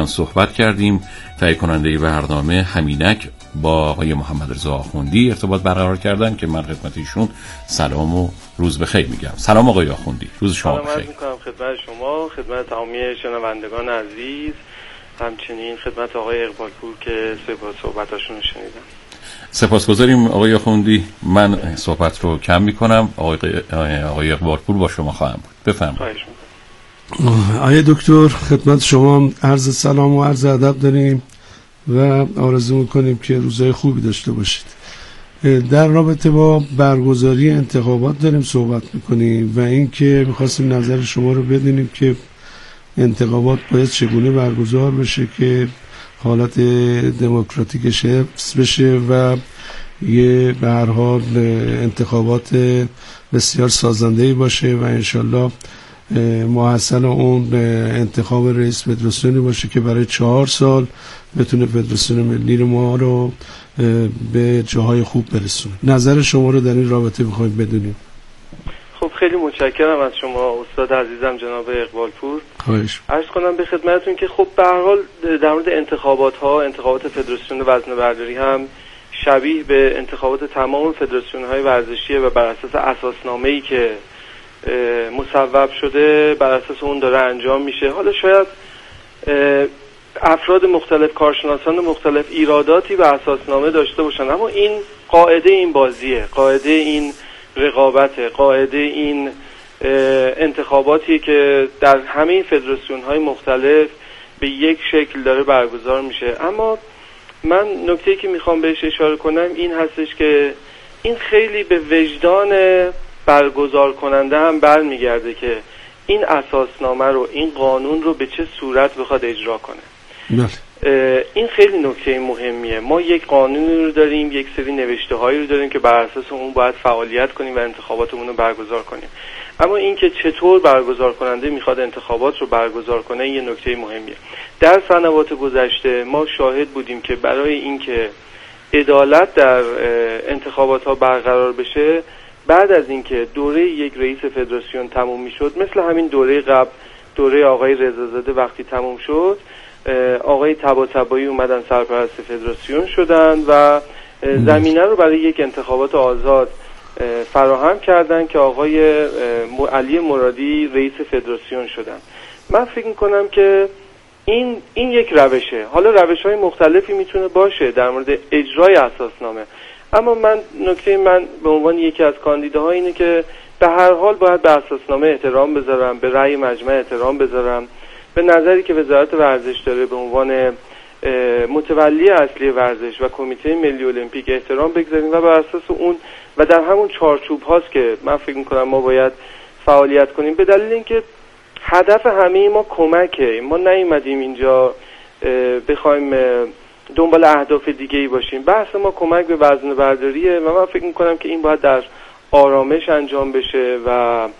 صحبت کردیم. تهیه کننده برنامه همینک با آقای محمد رضا آخوندی ارتباط برقرار کردن که من خدمت ایشون سلام و روز بخیر میگم. سلام آقای آخوندی، روز شما بخیر. سلام میکنم خدمت شما، خدمت تمامی شنوندگان عزیز، همچنین خدمت آقای اقبالپور که صحبتاشون رو شنیدم. سپاسگزاریم آقای آخوندی. من صحبت رو کم میکنم. آقای اقبالپور با شما خواهم بود. بفرمایید. آقای دکتر خدمت شما عرض سلام و عرض ادب داریم و آرزو میکنیم که روزهای خوبی داشته باشید. در رابطه با برگزاری انتخابات داریم صحبت میکنیم و اینکه میخواستیم نظر شما رو بدونیم که انتخابات باید چگونه برگزار بشه که حالت دموکراتیکش حفظ بشه و یه به هر حال انتخابات بسیار سازنده‌ای باشه و انشالله محصل اون انتخاب رئیس فدراسیونی باشه که برای 4 سال بتونه فدراسیون ملی ما رو به جاهای خوب برسونه. نظر شما رو در این رابطه بخوایم بدونیم. خب خیلی متشکرم از شما استاد عزیزم جناب اقبالپور. خواهش. عرض کنم به خدمتتون که خب به هر حال در مورد انتخابات فدراسیون وزنه برداری هم شبیه به انتخابات تمام فدراسیون‌های ورزشی و بر اساس اساسنامه‌ای که مصوب شده بر اساس اون داره انجام میشه. حالا شاید افراد مختلف، کارشناسان مختلف ایراداتی به اساسنامه داشته باشن، اما این قاعده این بازیه، قاعده این رقابته، قاعده این انتخاباتی که در همه فدراسیون‌های مختلف به یک شکل داره برگزار میشه. اما من نکته‌ای که میخوام بهش اشاره کنم این هستش که این خیلی به وجدان برگزار کننده هم برمیگرده که این اساسنامه رو، این قانون رو به چه صورت بخواد اجرا کنه. این خیلی نکته مهمیه. ما یک قانون رو داریم، یک سری نوشته هایی رو داریم که بر اساس اون باید فعالیت کنیم و انتخاباتمون رو برگزار کنیم. اما این که چطور برگزار کننده میخواد انتخابات رو برگزار کنه یه نکته مهمیه. در سنوات گذشته ما شاهد بودیم که برای اینکه عدالت در انتخابات ها برقرار بشه، بعد از اینکه دوره یک رئیس فدراسیون تموم میشد، مثل همین دوره قبل، دوره آقای رضازاده وقتی تموم شد، آقای طباطبایی اومدن سرپرست فدراسیون شدن و زمینه رو برای یک انتخابات آزاد فراهم کردن که آقای علی مرادی رئیس فدراسیون شدن. من فکر میکنم که این یک روشه. حالا روش‌های مختلفی میتونه باشه در مورد اجرای اساسنامه، اما نکته من به عنوان یکی از کاندیداها اینه که به هر حال باید به اساسنامه احترام بذارم، به رأی مجمع احترام بذارم، به نظری که وزارت ورزش داره به عنوان متولی اصلی ورزش و کمیته ملی المپیک احترام بگذاریم و بر اساس اون و در همون چارچوب هاست که من فکر میکنم ما باید فعالیت کنیم، به دلیل اینکه هدف همه ما کمکه. ما نیومدیم اینجا بخوایم دنبال اهداف دیگه‌ای باشیم. بحث ما کمک به وزنه برداریه و من فکر میکنم که این باید در آرامش انجام بشه و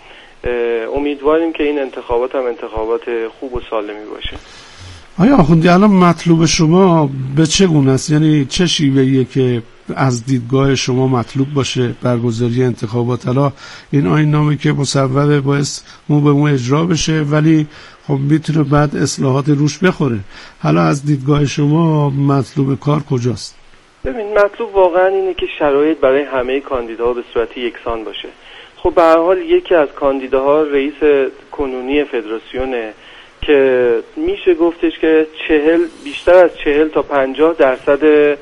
امیدواریم که این انتخابات هم انتخابات خوب و سالمی باشه. آیا آخوندی الان مطلوب شما به چه گونه است؟ یعنی چه شیوهیه که از دیدگاه شما مطلوب باشه برگزاری انتخابات؟ حالا این آیین‌نامه که مصوبه باعث مو به مو اجرا بشه، ولی خب میتونه بعد اصلاحات روش بخوره. حالا از دیدگاه شما مطلوب کار کجاست؟ ببین، مطلوب واقعا اینه که شرایط برای همه کاندیداها به صورت یکسان باشه. خب به هر حال یکی از کاندیداها رئیس کنونی فدراسیونه که میشه گفتش که بیشتر از 40 تا 50%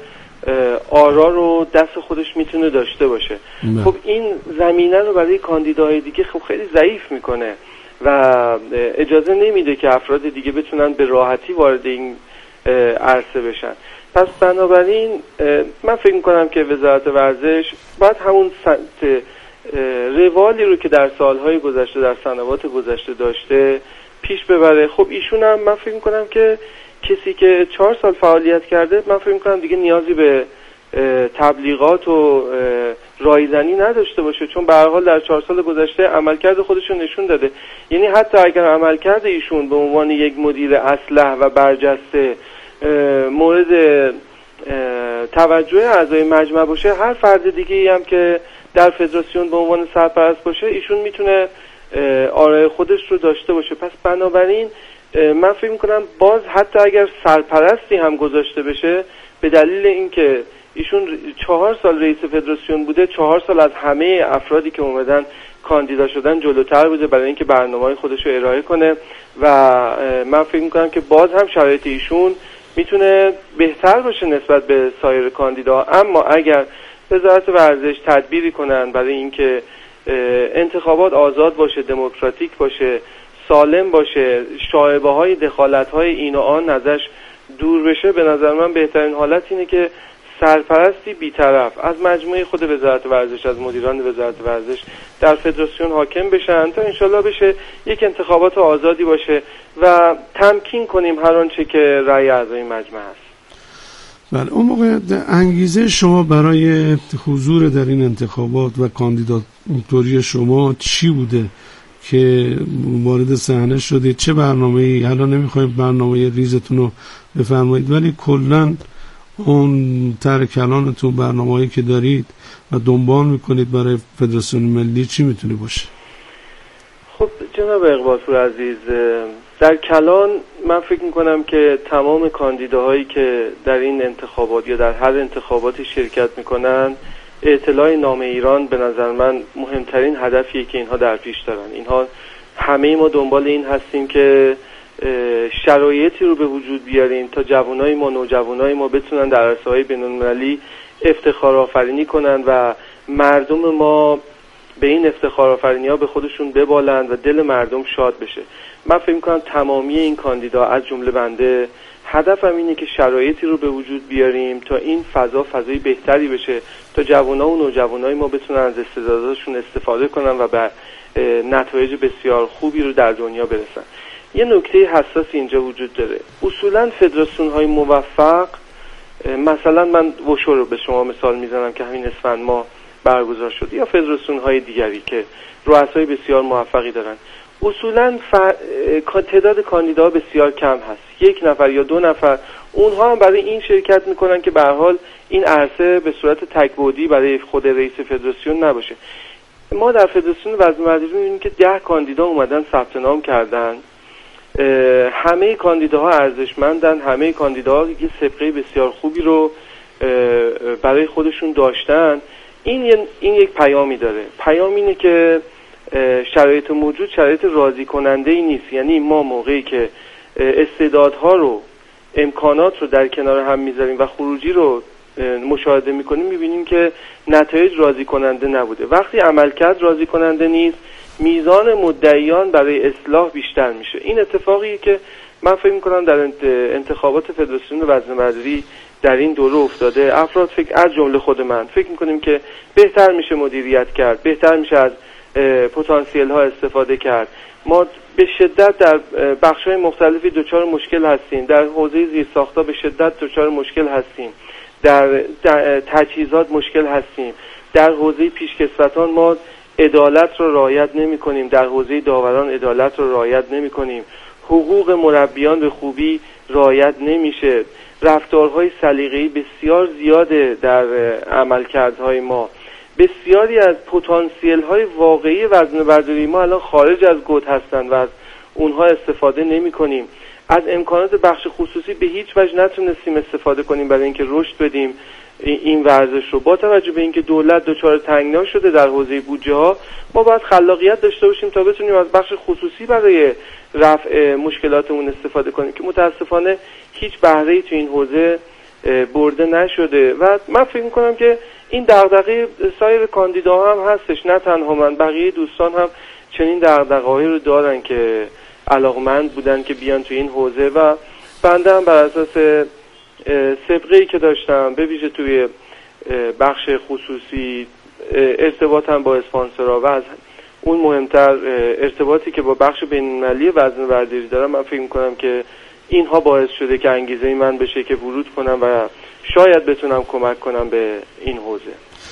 آرا رو دست خودش میتونه داشته باشه. خب این زمینه رو برای کاندیداهای دیگه خب خیلی ضعیف میکنه و اجازه نمیده که افراد دیگه بتونن به راحتی وارد این عرصه بشن. پس بنابراین من فکر میکنم که وزارت ورزش باید همون روالی رو که در سالهای گذشته، در سنوات گذشته داشته پیش ببره. خب ایشون هم من فکر میکنم که کسی که 4 سال فعالیت کرده، من فکر میکنم دیگه نیازی به تبلیغات و رایزنی نداشته باشه، چون به هر حال در 4 سال گذشته عملکرد خودشون نشون داده. یعنی حتی اگر عملکرد ایشون به عنوان یک مدیر اصلح و برجسته مورد توجه اعضای مجمع باشه، هر فرد دیگه‌ای هم که در فدراسیون به عنوان سرپرست باشه، ایشون میتونه آرای خودش رو داشته باشه. پس بنابراین من فکر میکنم باز حتی اگر سرپرستی هم گذاشته بشه، به دلیل اینکه ایشون 4 سال رئیس فدراسیون بوده، 4 سال از همه افرادی که اومدن کاندیدا شدن جلوتر بوده برای اینکه برنامه‌های خودش رو ارائه کنه و من فکر میکنم که باز هم شرایط ایشون میتونه بهتر باشه نسبت به سایر کاندیدا. اما اگر وزارت ورزش تدبیری کنن برای اینکه انتخابات آزاد باشه، دموکراتیک باشه، سالم باشه، شایبه‌های دخالت‌های این و آن ازش دور بشه، به نظر من بهترین حالت اینه که سرپرستی بی‌طرف از مجموعه خود وزارت ورزش، از مدیران وزارت ورزش در فدراسیون حاکم بشن تا انشالله بشه یک انتخابات آزادی باشه و تمکین کنیم هر آنچه که رأی اعضای مجمع هست. بله، اون موقع انگیزه شما برای حضور در این انتخابات و کاندیداتوری شما چی بوده که وارد صحنه شدید؟ چه برنامه‌ای؟ حالا نمیخوایم برنامه ریزتون رو بفرمایید، ولی کلاً اون طرح کلانتون، برنامه‌ای که دارید و دنبال میکنید برای فدراسیون ملی چی میتونه باشه؟ خب جناب اقبالپور عزیز، در کلان من فکر میکنم که تمام کاندیداهایی که در این انتخابات یا در هر انتخاباتی شرکت میکنن، اطلاع نام ایران به نظر من مهمترین هدفیه که اینها در پیش دارن. اینها همه ما دنبال این هستیم که شرایطی رو به وجود بیاریم تا جوانای ما، نوجوانای ما بتونن در عرصه‌های بین‌المللی افتخار آفرینی کنن و مردم ما به این افتخار آفرینی‌ها به خودشون ببالند و دل مردم شاد بشه. من فکر می‌کنم تمامی این کاندیدا از جمله بنده هدفم اینه که شرایطی رو به وجود بیاریم تا این فضای بهتری بشه، تا جوان‌ها و نوجوانای ما بتونن از استعداداتشون استفاده کنن و به نتایج بسیار خوبی رو در دنیا برسن. یه نکته حساس اینجا وجود داره. اصولاً فدراسیون‌های موفق، مثلا من وشو رو به شما مثال میزنم که همین اسفند ماه برگزار شد، یا فدراسیون‌های دیگری که رؤسای بسیار موفقی دارن، اصولاً تعداد کاندیداها بسیار کم هست، 1 نفر یا 2 نفر. اونها هم برای این شرکت میکنن که به هر حال این عرصه به صورت تک‌بعدی برای خود رئیس فدراسیون نباشه. ما در فدراسیون وزنه‌برداری می‌بینیم که 10 کاندیدا اومدن ثبت نام کردن. همه کاندیداها ارزشمندن، همه کاندیداها یه سابقه بسیار خوبی رو برای خودشون داشتن. این یک پیامی داره. پیام اینه که شرایط موجود شرایط راضی کننده ای نیست. یعنی ما موقعی که استعدادها رو، امکانات رو در کنار هم میذاریم و خروجی رو مشاهده میکنیم، میبینیم که نتایج راضی کننده نبوده. وقتی عملکرد راضی کننده نیست، میزان مدعیان برای اصلاح بیشتر میشه. این اتفاقیه که من فکر میکنم در انتخابات فدراسیون وزنه‌برداری در این دوره افتاده. افراد از جمله خود من فکر میکنیم که بهتر میشه مدیریت کرد، بهتر میشه از پتانسیل ها استفاده کرد. ما به شدت در بخش‌های مختلفی دچار مشکل هستیم، در حوزه زیرساخت‌ها به شدت دچار مشکل هستیم، در تجهیزات مشکل هستیم، در حوزه پیشکسوتان ما عدالت رو رعایت نمی‌کنیم، در حوزه داوران عدالت رو رعایت نمی‌کنیم، حقوق مربیان به خوبی رعایت نمیشه، رفتارهای سلیقه‌ای بسیار زیاده در عملکردهای ما. بسیاری از پتانسیل‌های واقعی وزنه‌برداری ما الان خارج از گود هستند و از اونها استفاده نمی‌کنیم. از امکانات بخش خصوصی به هیچ وجه نتونستیم استفاده کنیم برای اینکه رشد بدیم این ورزش رو. با توجه به اینکه دولت دچار تنگنا شده در حوزه بودجه ها، ما باید خلاقیت داشته باشیم تا بتونیم از بخش خصوصی برای رفع مشکلاتمون استفاده کنیم که متاسفانه هیچ بهره‌ای تو این حوزه برده نشده. و من فکر می‌کنم که این دغدغه سایر کاندیداها هم هستش، نه تنها من، بقیه دوستان هم چنین دغدغه‌هایی رو دارن که علاقمند بودن که بیان تو این حوزه. و بنده هم بر اساس سابقه‌ای که داشتم به ویژه توی بخش خصوصی، ارتباطم با اسپانسرها و از اون مهمتر ارتباطی که با بخش بین‌المللی وزنه‌برداری دارم، من فکر می‌کنم که اینها باعث شده که انگیزه من بشه که ورود کنم و شاید بتونم کمک کنم به این حوزه.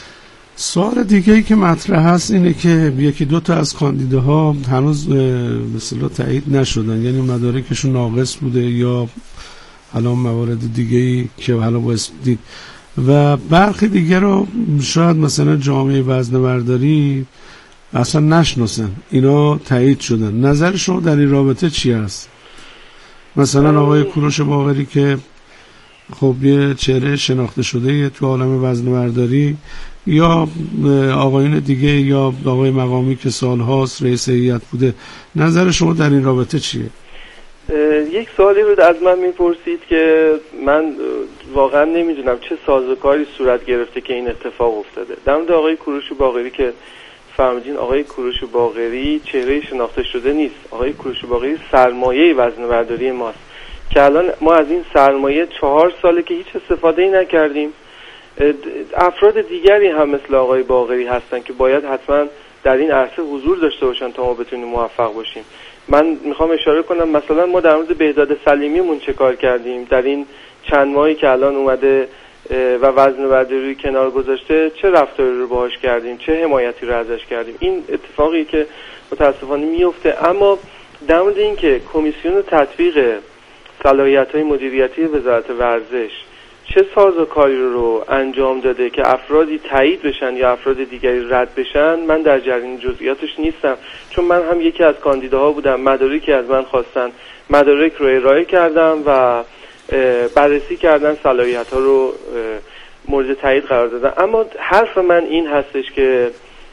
سوال دیگه‌ای که مطرح هست اینه که 1-2 تا از کاندیداها هنوز به اصطلاح تایید نشدن، یعنی مدارکشون ناقص بوده یا حالا موارد دیگه‌ای که حالا باعث دید و برخی دیگه رو شاید مثلا جامعه وزنه‌برداری اصلا نشناسن، اینا تایید شدن. نظر شما در این رابطه چی هست؟ مثلا آقای کوروش باقری که خب یه چهره شناخته شده تو عالم وزنه‌برداری، یا آقایون دیگه، یا آقای مقامی که سالهاست رئیس هیئت بوده. نظر شما در این رابطه چیه؟ یک سوالی رو از من میپرسید که من واقعا نمیدونم چه سازوکاری صورت گرفته که این اتفاق افتاده. در مورد آقای کوروش باقری که فهمیدین، آقای کوروش باقری چهره شناخته شده نیست. آقای کوروش باقری سرمایه وزنه‌برداری ماست که الان ما از این سرمایه 4 ساله که هیچ استفاده ای نکردیم. افراد دیگری هم مثل آقای باقری هستن که باید حتما در این عرصه حضور داشته باشن تا ما بتونیم موفق باشیم. من میخوام اشاره کنم مثلا ما در مورد بهداد سلیمیمون چه کار کردیم در این چند ماهی که الان اومده و وزنه‌برداری کنار گذاشته، چه رفتاری رو باهاش کردیم، چه حمایتی رو ازش کردیم. این اتفاقی که متاسفانه میفته. اما در مورد این که کمیسیون تطبیق صلاحیت‌های مدیریتی وزارت ورزش چه سازوکاری رو انجام داده که افرادی تایید بشن یا افراد دیگری رد بشن، من در جریان جزئیاتش نیستم، چون من هم یکی از کاندیداها بودم. مدارکی از من خواستن، مدارک رو ارائه کردم و بررسی کردن، صلاحیت‌ها رو مورد تایید قرار دادن. اما حرف من این هستش که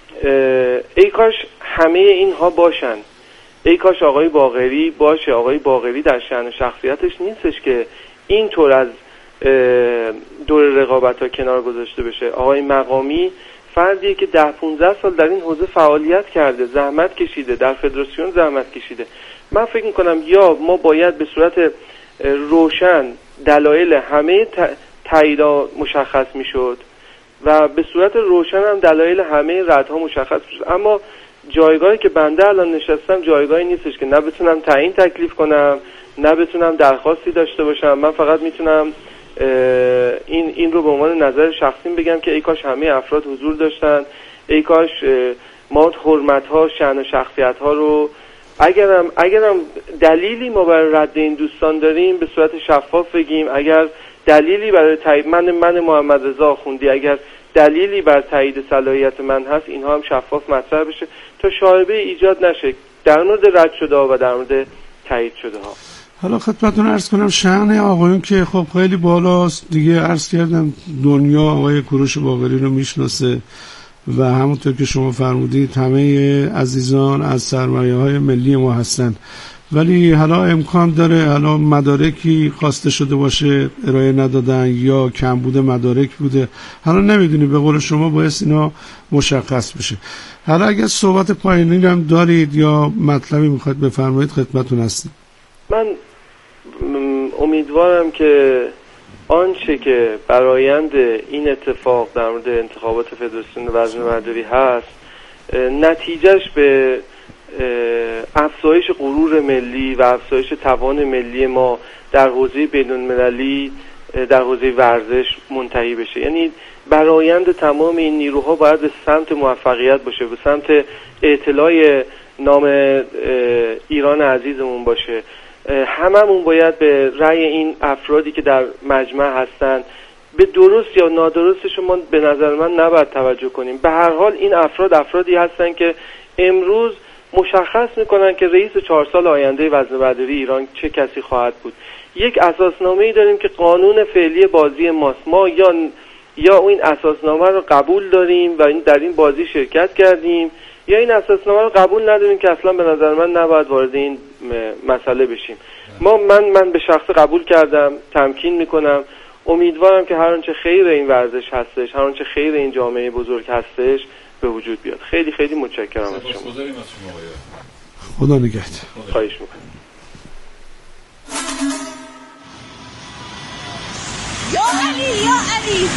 ای کاش همه اینها باشن، ای کاش آقای باقری باشه. آقای باقری در شأن شخصیتش نیستش که اینطور از دور رقابت‌ها کنار گذاشته بشه. آقای مقامی فردیه که 10-15 سال در این حوزه فعالیت کرده، زحمت کشیده، در فدراسیون زحمت کشیده. من فکر می‌کنم یا ما باید به صورت روشن دلایل همه تاییدها مشخص میشد و به صورت روشن هم دلایل همه ردها مشخص میشد. اما جایگاهی که بنده الان نشستم جایگاهی نیستش که نه بتونم تعیین تکلیف کنم، نه بتونم درخواستی داشته باشم. من فقط میتونم این رو به عنوان نظر شخصیم بگم که ای کاش همه افراد حضور داشتن، ای کاش ما حرمت‌ها، شأن و شخصیت‌ها رو اگرم دلیلی ما برای رد این دوستان داریم به صورت شفاف بگیم. اگر دلیلی برای تایید من محمد رضا آخوندی، اگر دلیلی بر تایید صلاحیت من هست، اینها هم شفاف مطرح بشه تا شایبه ایجاد نشه در مورد رد شده ها و در مورد تایید شده ها. حالا خدمتتون عرض کنم شأن آقایون که خب خیلی بالاست دیگه. عرض کردم دنیا آقای کوروش باقری رو میشناسه و همونطور که شما فرمودید همه عزیزان از سرمایه‌های ملی ما هستن، ولی حالا امکان داره حالا مدارکی خواسته شده باشه ارائه ندادن یا کمبود مدارک بوده، حالا نمیدونی، به قول شما باید اینا مشخص بشه. حالا اگر صحبت پایانی هم دارید یا مطلبی میخواید بفرمایید خدمتتون هستم. من امیدوارم که آنچه که برآیند این اتفاق در مورد انتخابات فدراسیون وزنه‌برداری هست نتیجهش به افزایش غرور ملی و افزایش توان ملی ما در حوزه بین‌المللی در حوزه ورزش منتهی بشه. یعنی برآیند تمام این نیروها باید به سمت موفقیت باشه، به سمت اعتلاء نام ایران عزیزمون باشه. هممون باید به رأی این افرادی که در مجمع هستن به درست یا نادرستش ما به نظر من نباید توجه کنیم. به هر حال این افرادی هستن که امروز مشخص میکنن که رئیس 4 سال آینده وزنه‌برداری ایران چه کسی خواهد بود. یک اساسنامه‌ای داریم که قانون فعلی بازی ماست. ما یا این اساسنامه رو قبول داریم و در این بازی شرکت کردیم، یا این اساسنامه رو قبول نداریم که اصلا به نظر من نباید وارد این مسئله بشیم. من به شخص قبول کردم، تمکین میکنم. امیدوارم که هر آنچه خیر این ورزش هستش، هر آنچه خیر این جامعه بزرگ هستش به وجود بیاد. خیلی خیلی متشکرم از شما. خدا نگهدار. خواهش میکنم. یا علی یا علی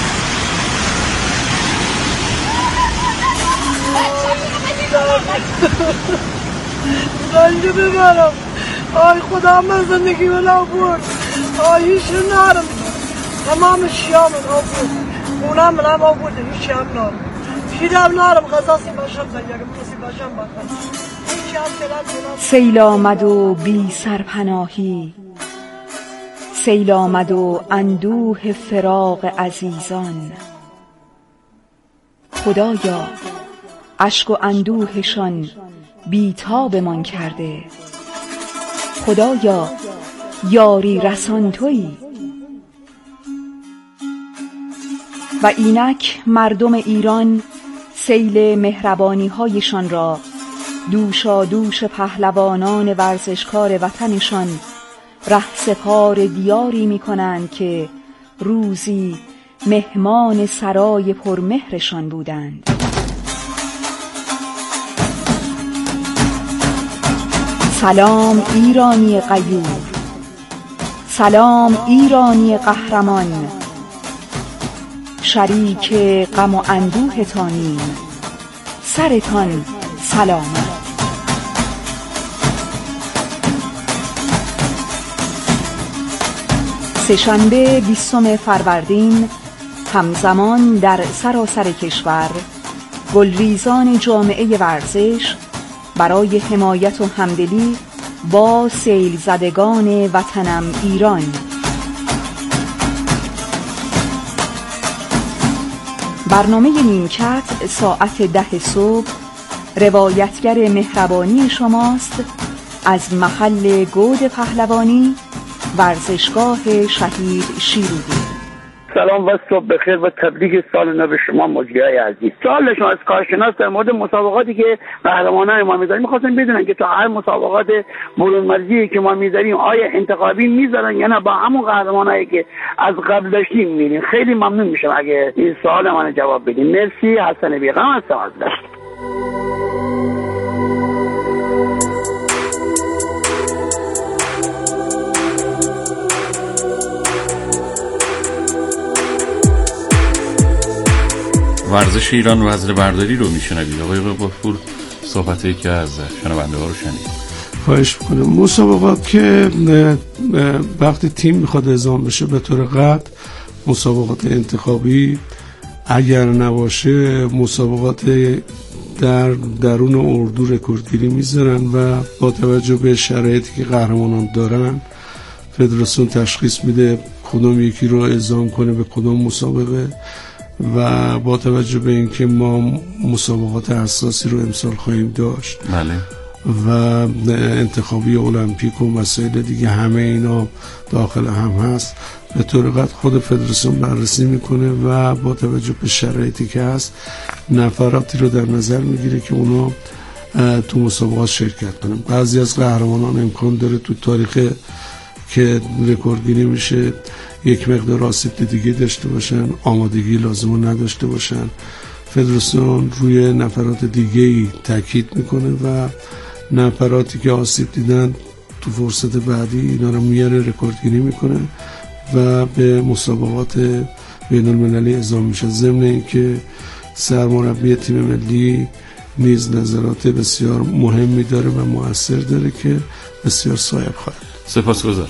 زنجه ببرم. آی خدا من زندگی ولا برد. آیش نارم تمام شیام آبود اونم منم آبود هیچ هم نارم هیچ نارم قصاصی باشم زنجه کسی باشم بخوام هیچ هم کلام سیل آمد و بی سرپناهی، سیل آمد و اندوه فراق عزیزان. خدایا اشک و اندوهشان بی تابمان کرده، خدایا یاری رسان تویی. و اینک مردم ایران سیل مهربانی هایشان را دوشا دوش پهلوانان ورزشکار وطنشان رهسپار دیاری می کنند که روزی مهمان سرای پرمهرشان بودند. سلام ایرانی غیور، سلام ایرانی قهرمان، شریک غم و اندوهتانیم، سرتان سلامت. سه‌شنبه 20 فروردین همزمان در سراسر کشور گلریزان جامعه ورزش برای حمایت و همدلی با سیل زدگان وطنم ایران. برنامه نیمکت ساعت 10 صبح روایتگر مهربانی شماست از محل گود پهلوانی، ورزشگاه شهید شیرودی. سلام و صبح بخیر و تبریک سال نو به شما مجریای عزیز. سوال شما از کارشناس در مورد مسابقاتی که قهرمانان ما می‌ذاریم می‌خواستم بدونن که تا هر مسابقات برون مرزی که ما می‌ذاریم آیا انتخابی می‌ذارن یا نه با همون قهرمانایی که از قبل داشتیم می‌ریم؟ خیلی ممنون میشم اگه این سوال من جواب بدین. مرسی. حسن بیغم هستم از دشت. ورزش ایران وزنه برداری رو میشنوید. آقای غفور صحبتی که از شنونده ها رو شنید. خواهش میکنم. مسابقات که وقتی تیم میخواد اعزام بشه به طور قطع مسابقات انتخابی، اگر نباشه مسابقات در درون اردو رکوردگیری میذارن و با توجه به شرایطی که قهرمانان دارن فدراسیون تشخیص میده کدوم یکی رو اعزام کنه به کدوم مسابقه. و با توجه به اینکه ما مسابقات اساسی رو امسال خواهیم داشت، بله، و انتخابی المپیک و مسائل دیگه همه اینا داخل هم هست، به طور قطع خود فدراسیون بررسی میکنه و با توجه به شرایطی که هست نفراتی رو در نظر میگیره که اونا تو مسابقات شرکت کنن. بعضی از قهرمانان امکان داره تو تاریخ که رکوردگیری میشه یک مقدار آسیب دیگه داشته باشن، آمادگی لازمو نداشته باشن. فدراسیون روی نفرات دیگه‌ای تاکید میکنه و نفراتی که آسیب دیدن تو فرصت بعدی اینا رو میاره رکوردگیری میکنه و به مسابقات بین المللی اعزام میشه. ضمن اینکه سرمربی تیم ملی نیز نظرات بسیار مهمی داره و مؤثر داره که بسیار صایب خواهد. سپاسگزارم.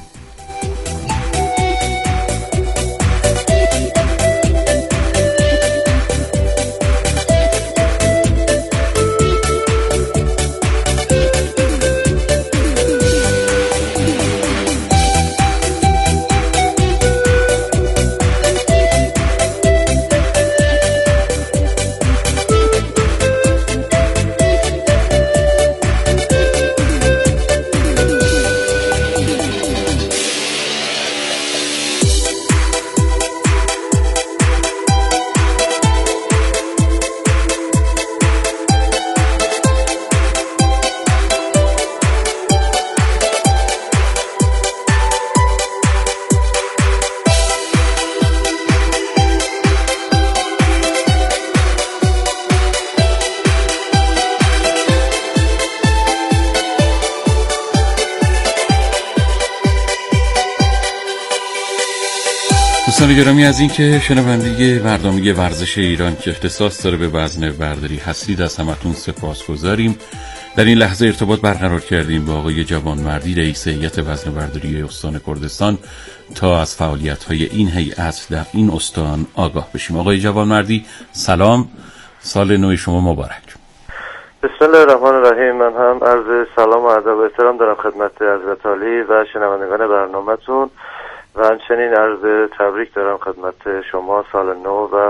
دوستان گرامی، از اینکه شنونده برنامه ورزش ایران که اختصاص داره به وزنه برداری هستید از همتون سپاسگزاریم. در این لحظه ارتباط برقرار کردیم با آقای جوانمردی، رئیس هیئت وزنه برداری استان کردستان، تا از فعالیت‌های این هیئت در این استان آگاه بشیم. آقای جوانمردی سلام، سال نو شما مبارک. بسم الله الرحمن الرحیم. من هم عرض سلام و ادب و احترام دارم خدمت حضرت عالی و شنوندگان برنامه‌تون و همچنین عرض تبریک دارم خدمت شما سال نو و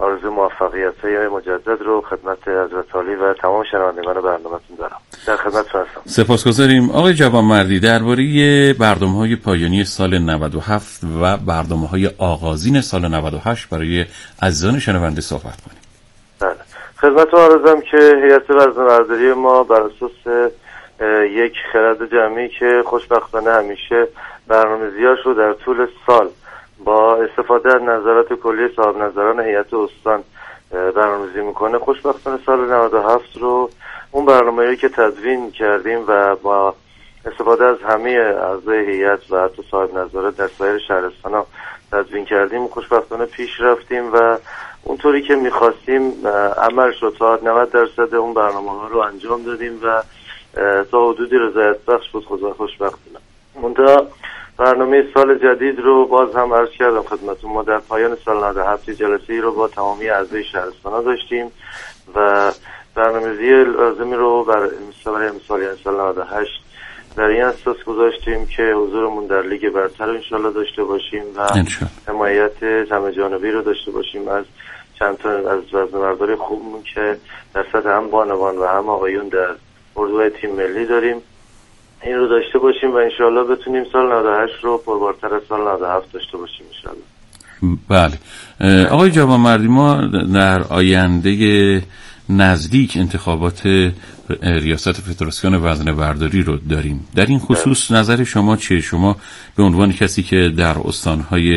آرزوی موفقیت‌های مجدد رو خدمت حضرت عالی و تمام شنوندگان برنامه‌تون دارم. در خدمتتون هستم. سپاسگزاریم آقای جوانمردی. درباره برنامه‌های پایانی سال 97 و برنامه‌های آغازین سال 98 برای عزیزان شنونده صحبت کنیم. بله. خدمتتون عرضم که هیئت وزنه‌برداری ما بر اساس یک خرد جمعی که خوشبختانه همیشه برنامه‌ریزی‌هاش رو در طول سال با استفاده از نظرات کلی صاحب نظران هیئت استان برنامه‌ریزی میکنه، خوشبختانه سال 97 رو اون برنامه‌ای که تدوین کردیم و با استفاده از همه اعضای هیئت و حتی صاحب نظرات در سایر شهرستان‌ها تدوین کردیم، خوشبختانه پیش رفتیم و اونطوری که می‌خواستیم عمل شد. تا 90% اون برنامه‌ها رو انجام دادیم و تا حدودی رضایت بخش بود خوشبختانه. منتها برنامه سال جدید رو باز هم عرض کردم خدمتتون، ما در پایان سال 97 جلسه‌ای رو با تمامی اعضای شهرستان‌ها داشتیم و برنامه‌ریزی لازمی رو برای امسال یعنی سال 98 در این اساس گذاشتیم که حضورمون در لیگ برتر رو انشالله داشته باشیم و حمایت همه جانبی رو داشته باشیم از چند تا از وزنه‌برداری خوبمون که در سطح هم بانوان و هم آقایون در اردوهای تیم ملی داریم، این رو داشته باشیم و انشالله بتونیم سال 98 رو پربارتر از سال 97 داشته باشیم انشالله. بله آقای جوانمردی، ما در آینده نزدیک انتخابات ریاست فدراسیون وزنه‌برداری رو داریم. در این خصوص نظر شما چیه؟ شما به عنوان کسی که در استان‌های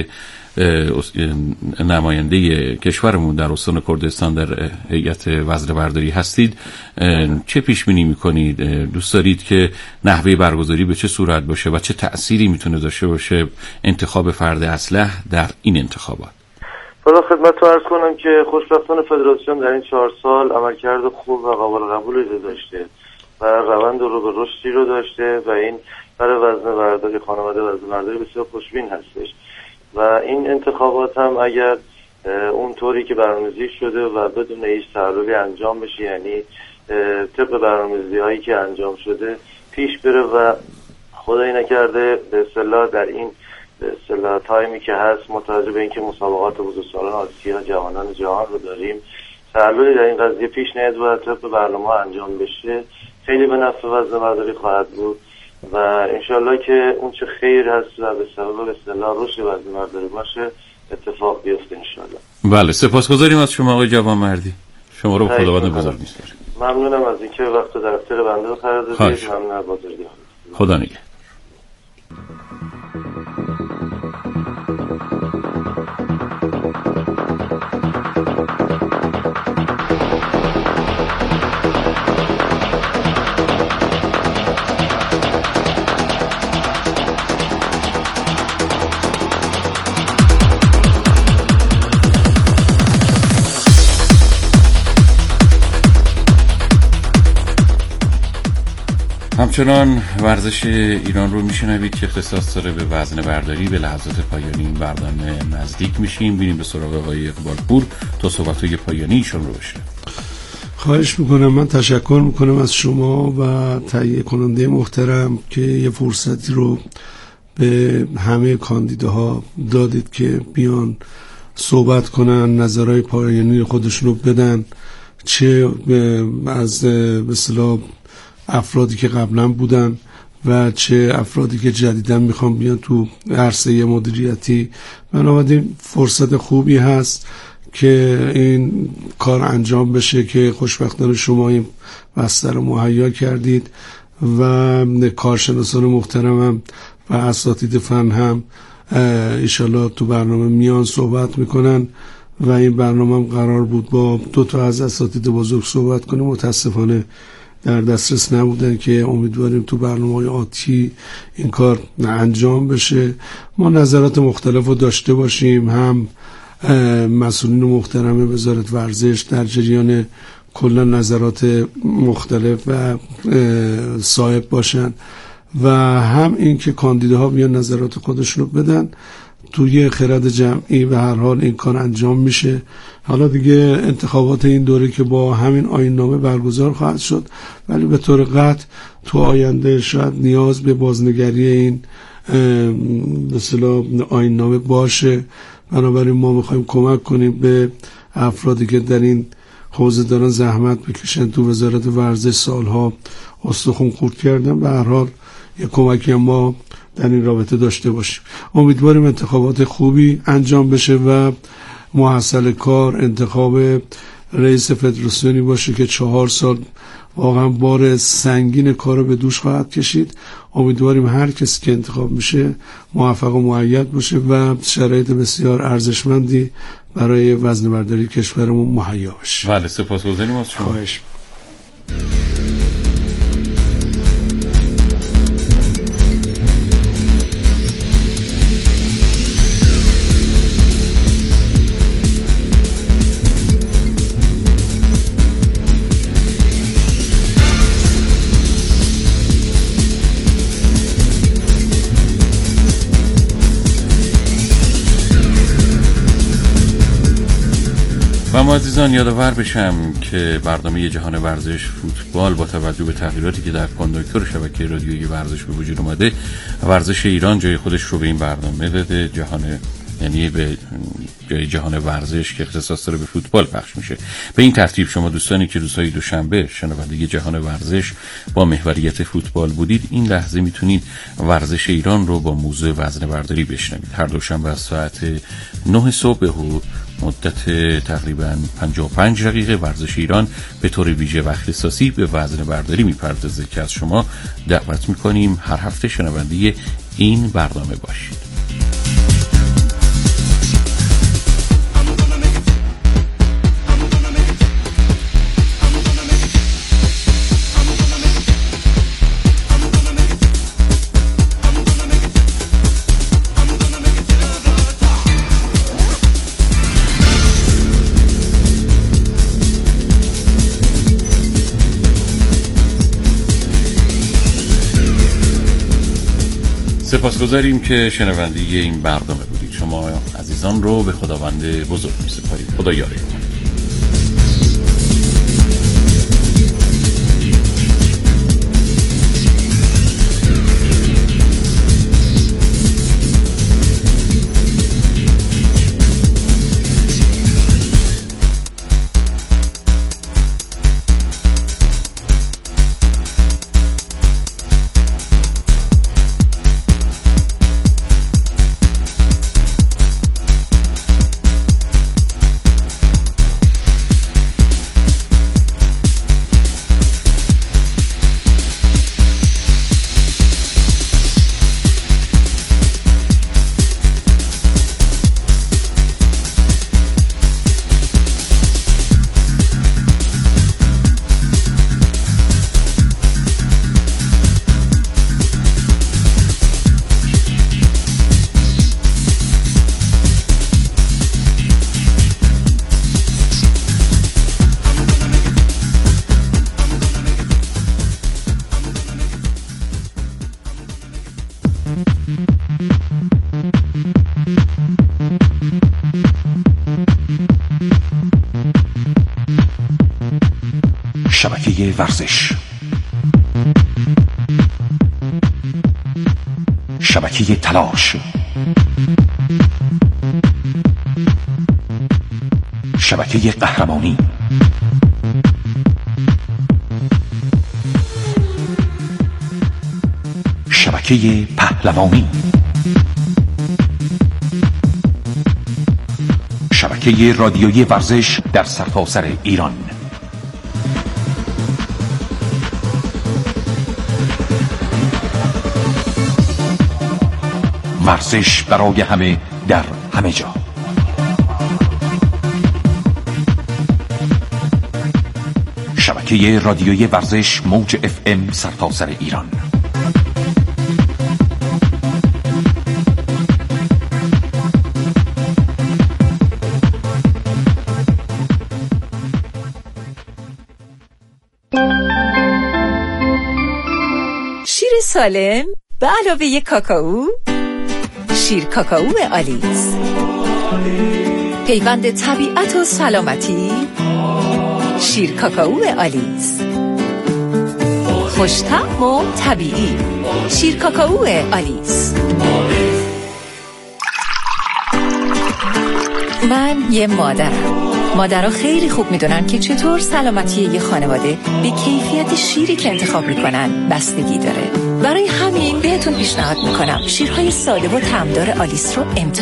نماینده کشورمون در استان کردستان در هیئت وزنه‌برداری هستید، چه پیش بینی می‌کنید؟ دوست دارید که نحوه برگزاری به چه صورت باشه و چه تأثیری میتونه داشته باشه انتخاب فرد اصلح در این انتخابات؟ حالا خدمتتون عرض کنم که خوشبختانه فدراسیون در این 4 سال عملکرد خوب و قابل قبولی داشته و روند رو به رشدی رو داشته و این برای وزنه‌برداری خانواده وزنه‌برداری بسیار خوشبین هستش و این انتخابات هم اگر اونطوری که برنامه‌ریزی شده و بدون هیچ تعللی انجام بشه، یعنی طبق برنامه‌ریزی‌هایی که انجام شده پیش بره و خدایی نکرده به اصطلاح در این به اصطلاح تایمی که هست متوجه به اینکه مسابقات بزرگسالان آسیا جوانان جهان رو داریم، تعللی در این قضیه پیش نیاد و طبق برنامه انجام بشه، خیلی به نفع وزنه‌برداری خواهد بود و انشالله که اون چه خیر هست و به سبب به اصطلاح رشد وزنه‌برداری باشه اتفاق بیفته انشالله. بله سپاسگزاریم از شما آقای جوانمردی. شما رو خداوند بزرگ می‌سپاریم. ممنونم از اینکه وقت در اختیار بنده قرار دادید. ممنون از بزرگی. خدا نگهدار. همچنان ورزش ایران رو میشنوید که اختصاص داره به وزنه‌برداری. به لحظات پایانی این برنامه نزدیک میشیم. بینیم به سراغ آقای اقبالپور تا صحبت‌های پایانی ایشون رو بشه. خواهش میکنم. من تشکر میکنم از شما و تهیه کننده محترم که یه فرصتی رو به همه کاندیداها دادید که بیان صحبت کنن، نظرهای پایانی خودشون رو بدن، چه از به اصطلاح افرادی که قبلا بودن و چه افرادی که جدیدن میخوان بیان تو عرصه مدیریتی. بنابراین فرصت خوبی هست که این کار انجام بشه که خوشبختانه شما این بستر رو مهیا کردید و کارشناسان محترمم و اساتید فن هم انشالله تو برنامه میان صحبت میکنن و این برنامه هم قرار بود با 2 تا از اساتید بزرگ صحبت کنیم، متاسفانه در دسترس نبودن که امیدواریم تو برنامه‌های آتی این کار انجام بشه. ما نظرات مختلف رو داشته باشیم، هم مسئولین محترم وزارت ورزش در جریان کلا نظرات مختلف و صاحب باشن و هم این که کاندیداها بیان نظرات خودشون رو بدن توی خرد جمعی و هر حال این کار انجام میشه. حالا دیگه انتخابات این دوره که با همین آیین‌نامه برگزار خواهد شد، ولی به طور قطع تو آینده شاید نیاز به بازنگری این به اصطلاح آیین‌نامه باشه. بنابراین ما میخوایم کمک کنیم به افرادی که در این حوزه دارن زحمت بکشن، تو وزارت ورزش سالها استخون خورد کردن، به هر حال یک کمکی ما در این رابطه داشته باشیم. امیدواریم انتخابات خوبی انجام بشه و محصل کار انتخاب رئیس فدراسیونی باشه که 4 سال واقعا بار سنگین کار رو به دوش خواهد کشید. امیدواریم هر کسی که انتخاب میشه موفق و مؤید باشه و شرایط بسیار ارزشمندی برای وزنه‌برداری کشورمون مهیا بشه. بله، سپاسگزاریم از شما. خواهش. و ما عزیزان یادآور بشم که برنامه جهان ورزش فوتبال با توجه به تغییراتی که در کانداکتور شبکه رادیویی ورزش به وجود اومده، ورزش ایران جای خودش رو به این برنامه داده. یعنی به جای جهان ورزش که اختصاص داره به فوتبال پخش میشه. به این ترتیب شما دوستانی که روزهای دوشنبه شنونده جهان ورزش با محوریت فوتبال بودید، این لحظه میتونید ورزش ایران رو با موضوع وزنه‌برداری بشنوید. هر دوشنبه از ساعت 9 صبح به مدت تقریبا 55 دقیقه ورزش ایران به طور ویژه و اختصاصی به وزنه‌برداری میپردازه که از شما دعوت میکنیم هر هفته شنونده این برنامه باشید. سپاسگزاریم که شنونده این برنامه بودید. شما عزیزان رو به خداوند بزرگ می‌سپاریم. خدا یارتون. شبکه ورزش، شبکه تلاش، شبکه قهرمانی، شبکه پهلوانی، شبکه رادیویی ورزش در سرتاسر ایران. ورزش برای همه در همه جا. شبکه رادیویی ورزش موج FM سرتاسر ایران. شیر سالم به علاوه کاکائو، شیر کاکائو آلیس، پیوند طبیعت و سلامتی. شیر کاکائو آلیس، خوش‌طعم و طبیعی. شیر کاکائو آلیس. من یه مادرم، مادرها خیلی خوب میدونن که چطور سلامتی یه خانواده به کیفیت شیری که انتخاب میکنن بستگی داره. برای همین بهتون پیشنهاد میکنم شیرهای ساده و طعمدار آلیس رو امتحان